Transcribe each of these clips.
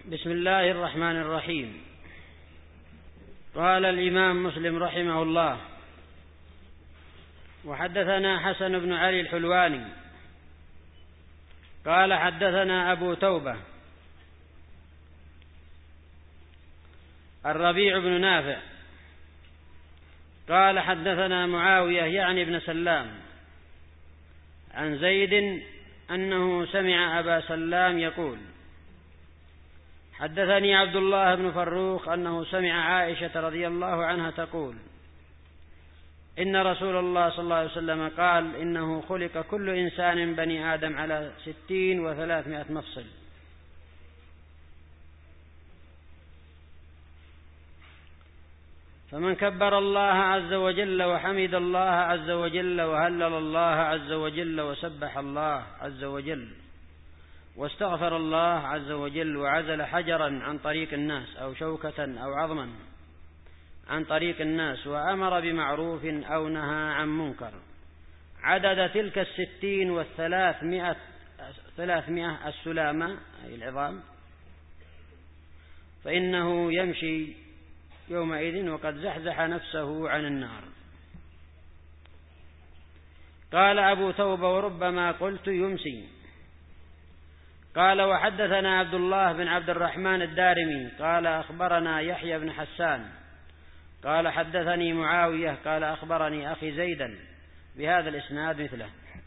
بسم الله الرحمن الرحيم. قال الإمام مسلم رحمه الله: وحدثنا حسن بن علي الحلواني قال حدثنا أبو توبة الربيع بن نافع قال حدثنا معاوية يعني بن سلام عن زيد أنه سمع أبا سلام يقول: حدثني عبد الله بن فروخ أنه سمع عائشة رضي الله عنها تقول: إن رسول الله صلى الله عليه وسلم قال: إنه خلق كل إنسان بني آدم على 60 و300 مفصل، فمن كبر الله عز وجل وحمد الله عز وجل وهلل الله عز وجل وسبح الله عز وجل واستغفر الله عز وجل وعزل حجرا عن طريق الناس أو شوكة أو عظما عن طريق الناس وأمر بمعروف أو نهى عن منكر عدد تلك 60 و300 السلامة أي العظام، فإنه يمشي يومئذ وقد زحزح نفسه عن النار. قال أبو توبة: وربما قلت يمسي. قال: وحدثنا عبد الله بن عبد الرحمن الدارمي قال أخبرنا يحيى بن حسان قال حدثني معاوية قال أخبرني أخي زيدا بهذا الإسناد مثله.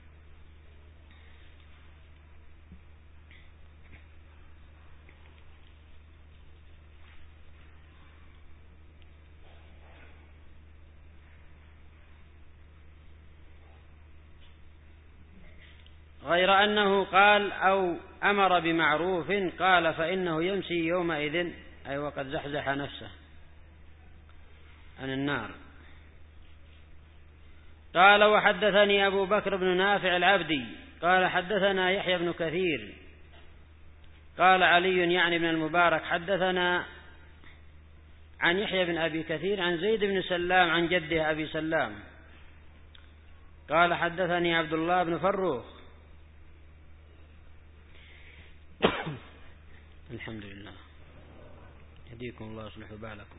غير أنه قال أو أمر بمعروف قال فإنه يمشي يومئذ أي وقد زحزح نفسه عن النار. قال: وحدثني أبو بكر بن نافع العبدي قال حدثنا يحيى بن كثير قال علي يعني بن المبارك حدثنا عن يحيى بن أبي كثير عن زيد بن سلام عن جده أبي سلام قال حدثني عبد الله بن فروخ الحمد لله يهديكم الله ويصلح بالكم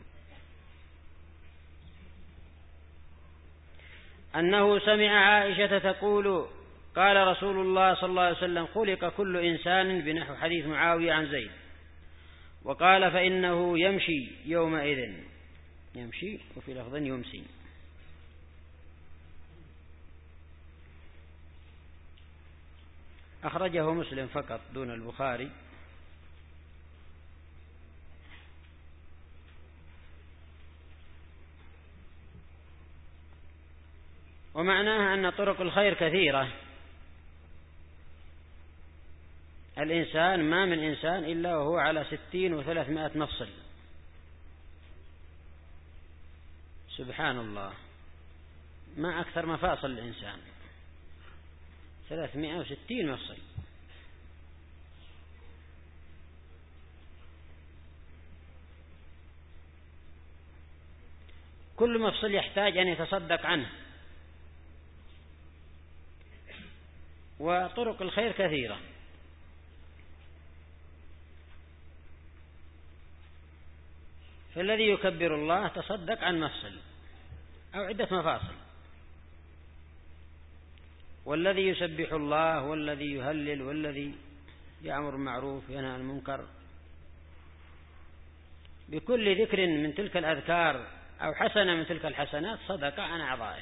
أنه سمع عائشة تقول: قال رسول الله صلى الله عليه وسلم: خلق كل إنسان بنحو حديث معاوية عن زيد. وقال: فإنه يمشي يومئذ، يمشي وفي لفظ يمسي. أخرجه مسلم فقط دون البخاري. ومعناها أن طرق الخير كثيرة، الإنسان ما من إنسان إلا وهو على 60 و300 مفصل، سبحان الله، ما أكثر مفاصل الإنسان 360 مفصل. كل مفصل يحتاج أن يتصدق عنه، وطرق الخير كثيرة. فالذي يكبر الله تصدق عن مفصل أو عدة مفاصل، والذي يسبح الله والذي يهلل والذي يأمر بالمعروف وينهى عن المنكر بكل ذكر من تلك الأذكار أو حسنة من تلك الحسنات صدقة عن أعضائه،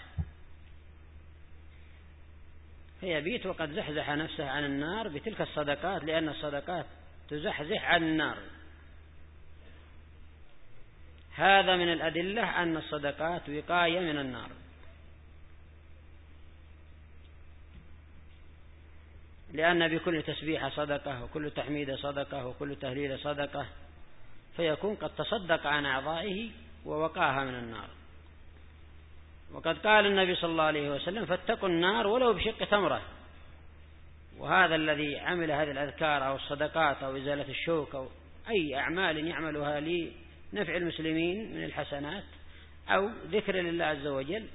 فيبيت وقد زحزح نفسه عن النار بتلك الصدقات، لأن الصدقات تزحزح عن النار. هذا من الأدلة أن الصدقات وقاية من النار. لأن بكل تسبيحة صدقة وكل تحميد صدقة وكل تهليل صدقة، فيكون قد تصدق عن أعضائه ووقاها من النار. وقد قال النبي صلى الله عليه وسلم: فاتقوا النار ولو بشق تمرة. وهذا الذي عمل هذه الأذكار أو الصدقات أو إزالة الشوك أو أي أعمال يعملها لنفع المسلمين من الحسنات أو ذكر لله عز وجل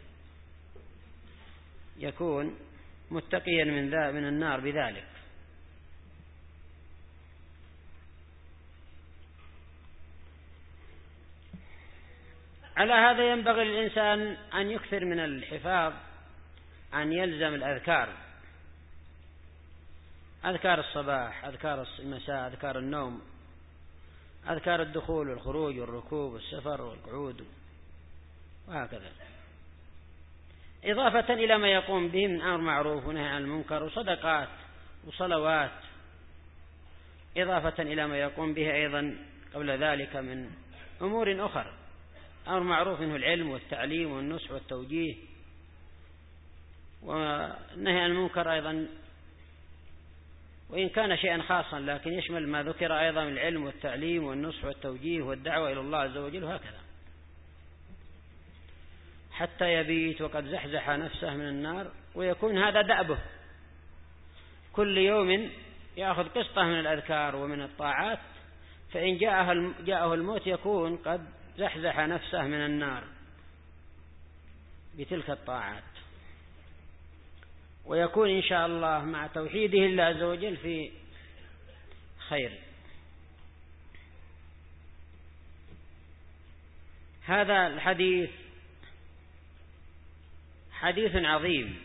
يكون متقيا من النار بذلك. على هذا ينبغي للإنسان أن يكثر من الحفاظ، أن يلزم الأذكار، أذكار الصباح، أذكار المساء، أذكار النوم، أذكار الدخول والخروج والركوب والسفر والقعود، وهكذا، إضافة إلى ما يقوم به من أمر معروف ونهي عن المنكر وصدقات وصلوات، إضافة إلى ما يقوم به أيضا قبل ذلك من أمور أخرى. أمر معروف منه العلم والتعليم والنصح والتوجيه، والنهي عن المنكر أيضا وإن كان شيئا خاصا لكن يشمل ما ذكر أيضا من العلم والتعليم والنصح والتوجيه والدعوة إلى الله عز وجل، وهكذا حتى يبيت وقد زحزح نفسه من النار، ويكون هذا دأبه كل يوم يأخذ قسطة من الأذكار ومن الطاعات، فإن جاءه الموت يكون قد زحزح نفسه من النار بتلك الطاعات، ويكون إن شاء الله مع توحيده الله عز وجل في خير. هذا الحديث حديث عظيم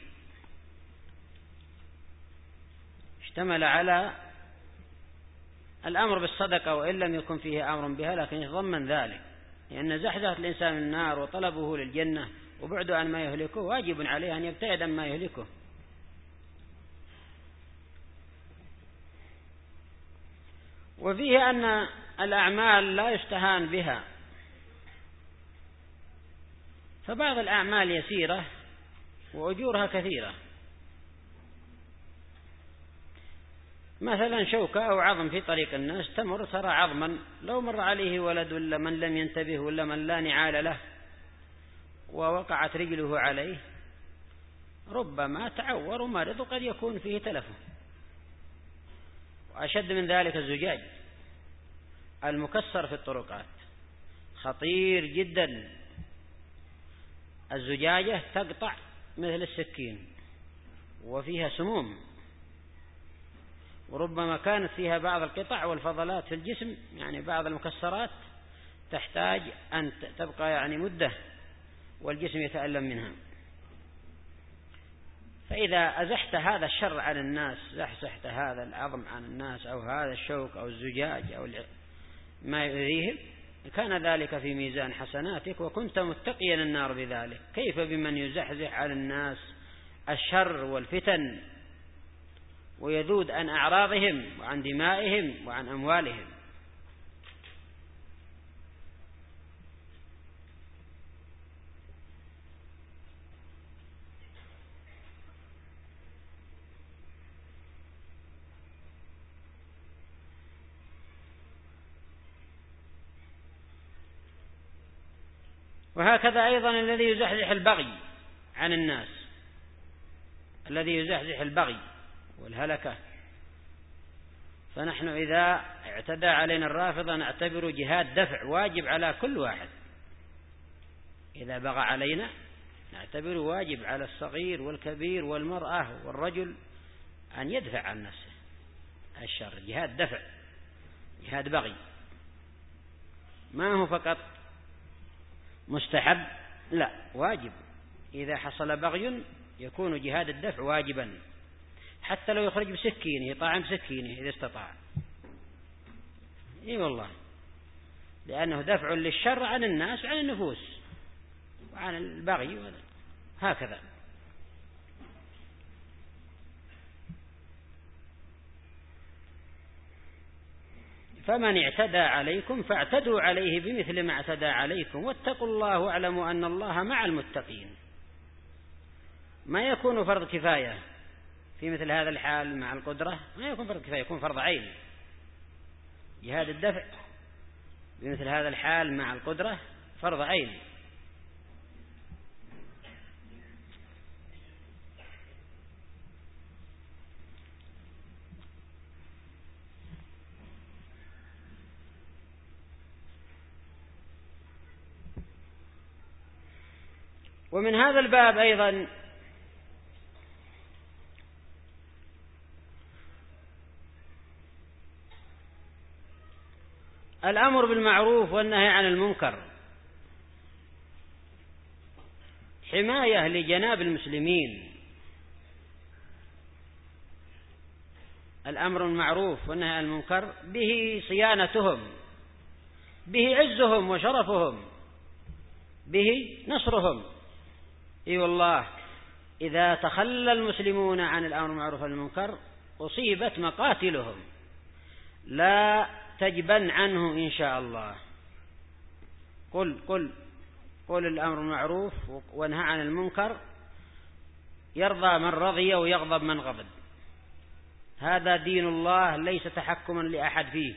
اشتمل على الأمر بالصدقة وإن لم يكن فيه أمر بها، لكن يتضمن ذلك، لأن زحزحة الإنسان من النار وطلبه للجنة وبعده عن ما يهلكه واجب عليه أن يبتعد عن ما يهلكه. وفيه أن الأعمال لا يستهان بها، فبعض الأعمال يسيرة وأجورها كثيرة، مثلا شوكة أو عظم في طريق الناس تمر ترى عظما لو مر عليه ولد ولا من لم ينتبه ولا من لا نعال له ووقعت رجله عليه ربما تعور ومرض وقد يكون فيه تلف. وأشد من ذلك الزجاج المكسر في الطرقات خطير جدا، الزجاجة تقطع مثل السكين وفيها سموم، وربما كانت فيها بعض القطع والفضلات في الجسم، يعني بعض المكسرات تحتاج أن تبقى يعني مدة والجسم يتألم منها. فإذا أزحت هذا الشر عن الناس، زحزحت هذا العظم عن الناس أو هذا الشوك أو الزجاج أو ما يؤذيهم، كان ذلك في ميزان حسناتك وكنت متقيا النار بذلك. كيف بمن يزحزح عن الناس الشر والفتن ويذود عن أعراضهم وعن دمائهم وعن أموالهم. وهكذا أيضا الذي يزحزح البغي عن الناس، الذي يزحزح البغي والهلكة، فنحن إذا اعتدى علينا الرافضة نعتبر جهاد دفع واجب على كل واحد، إذا بغى علينا نعتبر واجب على الصغير والكبير والمرأة والرجل أن يدفع عن نفسه الشر، جهاد دفع، جهاد بغي، ما هو فقط مستحب، لا واجب. إذا حصل بغي يكون جهاد الدفع واجبا، حتى لو يخرج بسكينه يطعم بسكينه إذا استطاع، إي والله، لأنه دفع للشر عن الناس وعن النفوس وعن البغي هكذا. فمن اعتدى عليكم فاعتدوا عليه بمثل ما اعتدى عليكم واتقوا الله واعلموا أن الله مع المتقين. ما يكون فرض كفاية في مثل هذا الحال مع القدرة، ما يكون فرض كفاية، يكون فرض عين. جهاد الدفع بمثل هذا الحال مع القدرة فرض عين. ومن هذا الباب أيضا الأمر بالمعروف والنهي عن المنكر، حماية لجناب المسلمين. الأمر بالمعروف والنهي عن المنكر به صيانتهم، به عزهم وشرفهم، به نصرهم. اي والله إذا تخلى المسلمون عن الأمر بالمعروف والنهي عن المنكر أصيبت مقاتلهم، لا تجبن عنه إن شاء الله. قل الأمر بالمعروف وانهى عن المنكر، يرضى من رضي ويغضب من غضب. هذا دين الله ليس تحكما لأحد فيه،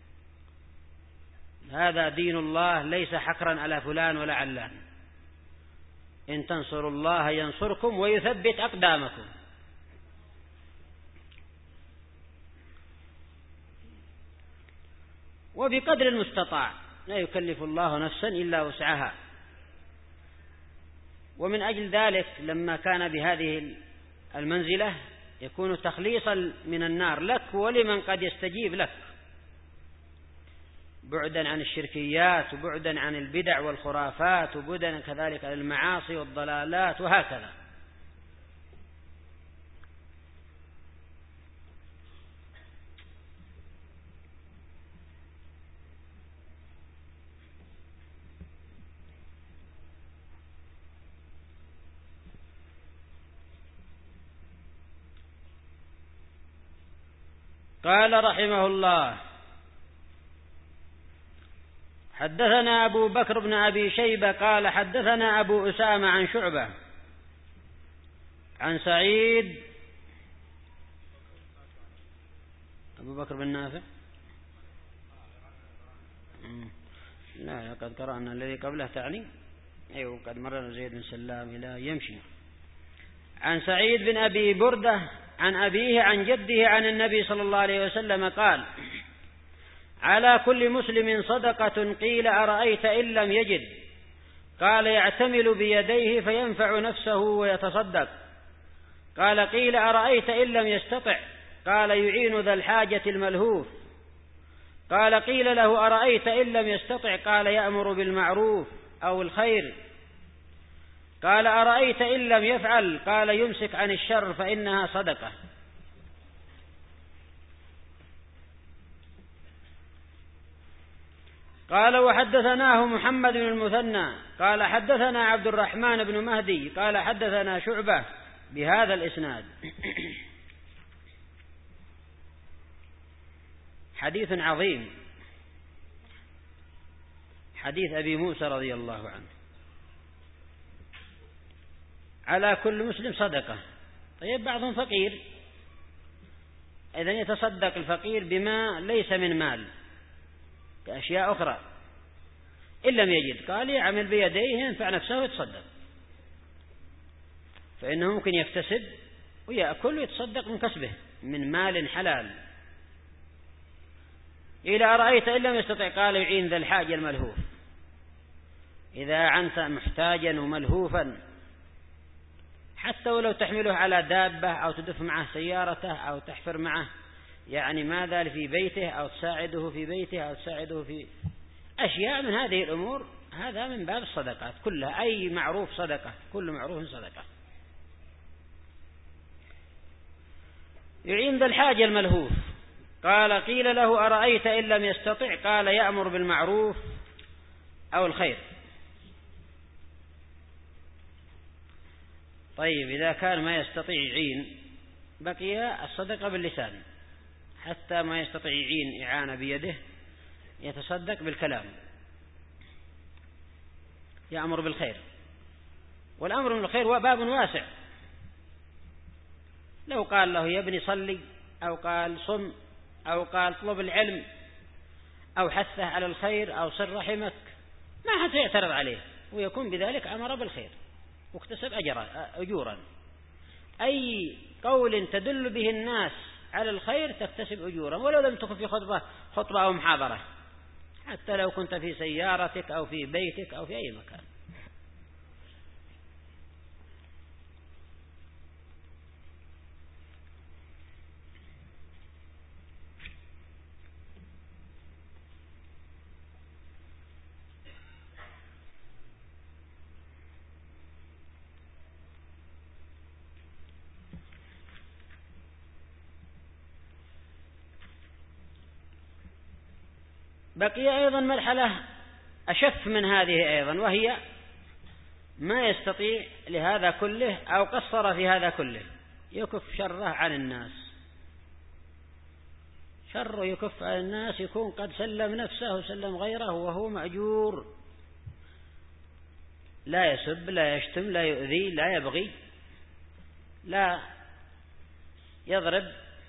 هذا دين الله ليس حكرا على فلان ولا علان. إن تنصروا الله ينصركم ويثبت أقدامكم. وبقدر المستطاع، لا يكلف الله نفسا إلا وسعها. ومن أجل ذلك لما كان بهذه المنزلة يكون تخليصا من النار لك ولمن قد يستجيب لك، بعدا عن الشركيات وبعدا عن البدع والخرافات وبعدا كذلك عن المعاصي والضلالات وهكذا. قال رحمه الله: حدثنا أبو بكر بن أبي شيبة قال حدثنا أبو أسامة عن شعبة عن سعيد. أبو بكر بن نافع، لا قد قرأنا الذي قبله تعني، أيوه قد مرنا زيد بن سلام إلى يمشي. عن سعيد بن أبي بردة عن أبيه عن جده عن النبي صلى الله عليه وسلم قال: على كل مسلم صدقة. قيل: أرأيت إن لم يجد؟ قال: يعتمل بيديه فينفع نفسه ويتصدق. قال: قيل: أرأيت إن لم يستطع؟ قال: يعين ذا الحاجة الملهوف. قال: قيل له: أرأيت إن لم يستطع؟ قال: يأمر بالمعروف أو الخير. قال: أرأيت إن لم يفعل؟ قال: يمسك عن الشر فإنها صدقة. قال: وحدثناه محمد بن المثنى قال حدثنا عبد الرحمن بن مهدي قال حدثنا شعبة بهذا الإسناد. حديث عظيم، حديث أبي موسى رضي الله عنه. على كل مسلم صدقة. طيب بعضهم فقير، إذن يتصدق الفقير بما ليس من مال كأشياء أخرى. إن لم يجد قال: يعمل بيديه ينفع نفسه ويتصدق، فإنه ممكن يكتسب ويأكل ويتصدق من كسبه من مال حلال. إلى أرأيت إن لم يستطع؟ قال: يعين ذا الحاجة الملهوف. إذا أعنت محتاجا وملهوفا حتى ولو تحمله على دابة أو تدف معه سيارته أو تحفر معه يعني ماذا في بيته أو تساعده في بيته أو تساعده في أشياء من هذه الأمور، هذا من باب الصدقات كلها. أي معروف صدقة، كل معروف صدقة. يعين ذا الحاجة الملهوف. قال: قيل له: أرأيت إن لم يستطع؟ قال: يأمر بالمعروف أو الخير. طيب إذا كان ما يستطيع يعين بقي الصدقة باللسان، حتى ما يستطيع يعين إعانة بيده يتصدق بالكلام، يأمر بالخير. والأمر بالخير باب واسع. لو قال له: يا ابني صلي، أو قال صم، أو قال اطلب العلم، أو حثه على الخير، أو صل رحمك، ما حد يعترض عليه، ويكون بذلك أمر بالخير واكتسب أجورا. أي قول تدل به الناس على الخير تكتسب أجورا، ولو لم تكن في خطبة أو محاضرة، حتى لو كنت في سيارتك أو في بيتك أو في أي مكان. بقي أيضا مرحلة أشف من هذه أيضا، وهي ما يستطيع لهذا كله أو قصر في هذا كله، يكف شره عن الناس، شره يكف عن الناس، يكون قد سلم نفسه وسلم غيره وهو مأجور، لا يسب لا يشتم لا يؤذي لا يبغي لا يضرب،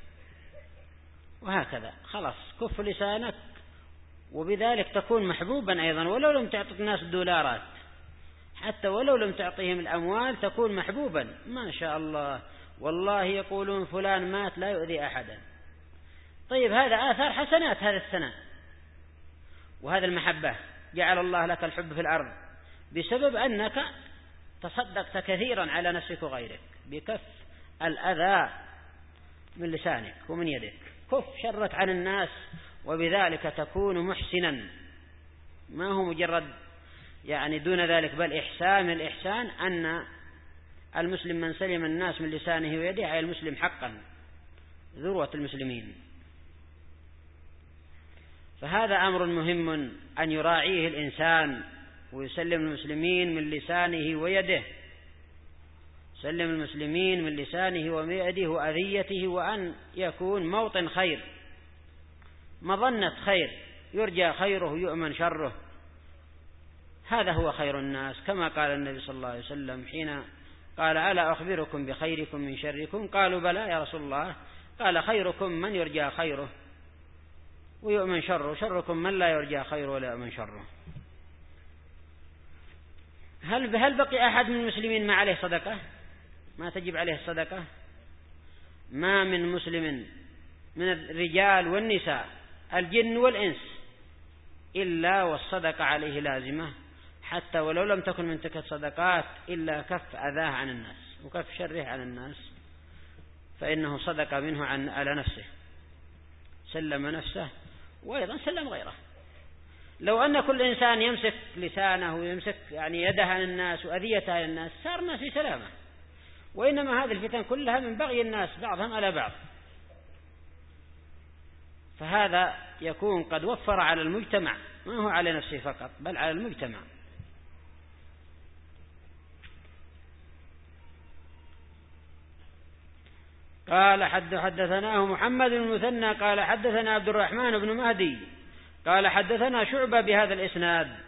وهكذا خلاص كف لسانك، وبذلك تكون محبوبا أيضا، ولو لم تعطي الناس دولارات، حتى ولو لم تعطيهم الأموال تكون محبوبا، ما شاء الله والله يقولون فلان مات لا يؤذي أحدا. طيب هذا آثار حسنات هذا الثناء وهذا المحبة، جعل الله لك الحب في الأرض بسبب أنك تصدقت كثيرا على نفسك وغيرك بكف الأذى من لسانك ومن يدك، كف شرك عن الناس، وبذلك تكون محسنا، ما هو مجرد يعني دون ذلك، بل إحسان. الإحسان أن المسلم من سلم الناس من لسانه ويده، أي المسلم حقا ذروة المسلمين. فهذا أمر مهم أن يراعيه الإنسان ويسلم المسلمين من لسانه ويده، سلم المسلمين من لسانه ويده وأذيته، وأن يكون موطن خير، مظنة خير، يرجى خيره يؤمن شره، هذا هو خير الناس، كما قال النبي صلى الله عليه وسلم حين قال ألا أخبركم بخيركم من شركم؟ قالوا بلى يا رسول الله، قال خيركم من يرجى خيره ويؤمن شره، شركم من لا يرجى خيره ولا يؤمن شره. هل بقي أحد من المسلمين ما عليه صدقة؟ ما تجب عليه الصدقة؟ ما من مسلم من الرجال والنساء الجن والإنس إلا والصدقة عليه لازمة، حتى ولو لم تكن من تلك الصدقات إلا كف أذاه عن الناس وكف شره عن الناس، فإنه صدق منه على نفسه، سلم نفسه وأيضا سلم غيره. لو أن كل إنسان يمسك لسانه ويمسك يعني يده عن الناس وأذيته عن الناس صار الناس في سلامة، وإنما هذه الفتن كلها من بغي الناس بعضهم على بعض، فهذا يكون قد وفر على المجتمع، ما هو على نفسه فقط بل على المجتمع. قال حدثناه محمد بن المثنى قال حدثنا عبد الرحمن بن مهدي قال حدثنا شعبة بهذا الإسناد